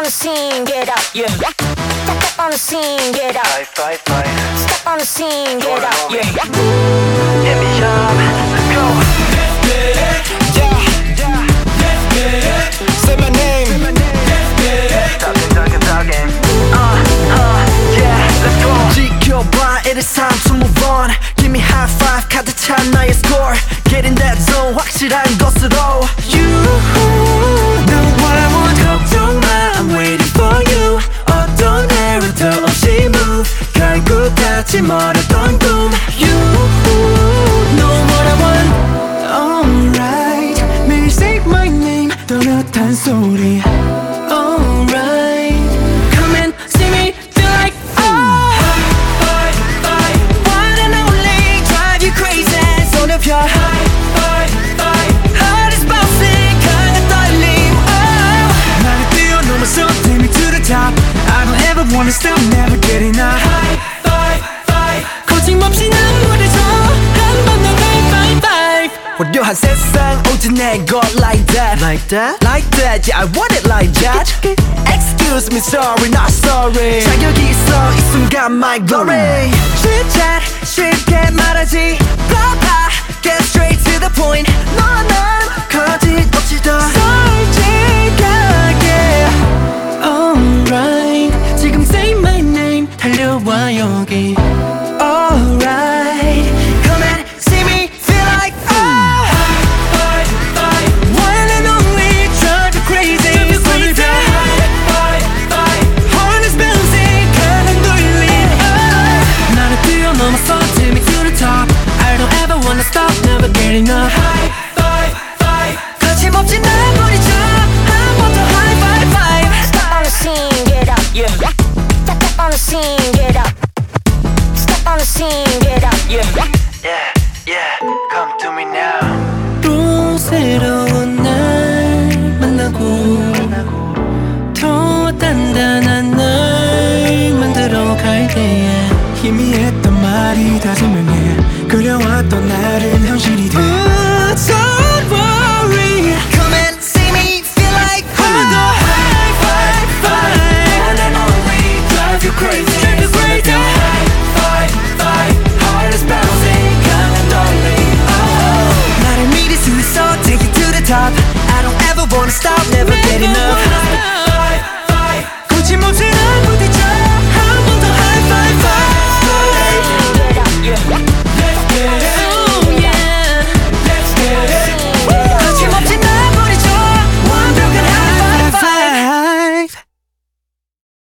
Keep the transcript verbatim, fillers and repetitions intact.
on the scene, get up, yeah. Step up on the scene, get up. Five, five, five. Step on the scene, get up, yeah. Hit me up, let's go. Yeah, yeah. Say my name. Talking, talking, talking. Uh, uh, yeah, let's go. 지켜봐, it is time to move on. Give me high five, 가득 찬 나의 score. Get in that zone, 확실한 것으로. You know what I want, 걱정 마, I'm waiting for you. 어떤 애로도 없이 move, 결국 닿지 멀었던 꿈. You know what I want. Alright, 매일 say my name, 또렷한 소리. Alright, come and see me, feel like oh. High five, one and only, drive you crazy. 손 펴. High five, heart is bouncing, 강한 떨림. Oh, 나를 뛰어넘어서 take me to the top. I don't ever wanna stop, never get enough. High five, 거침없이 눈물을 줘. 한 번 더 high five, five. 화려한 세상 오직 내 것 like that. Like that? Like that, yeah I want it like that. Excuse me, sorry, not sorry. 자격이 있어 이 순간 my glory. 쥐짓 쉽게 말하지 blah blah. Get straight to the point. 너난 거짓 없이 더 솔직하게. Alright, 지금 say my name 달려와 여기. Alright, come and see me, feel like oh. High five, one and only, drive you crazy. 손을 펴. High five, heart is bouncing, 강한 돌림. Oh, 나를 뛰어넘어서 take me to the top. I don't ever wanna stop, never get enough. High five, five. 거침없이 날 부딪혀. 한 번 더 high five, five. Step on the scene, get up, yeah. Step up on the scene, get up. Step on the scene, get up, yeah. Yeah, yeah, come to me now. 또 새로운 날 만나고 더 단단한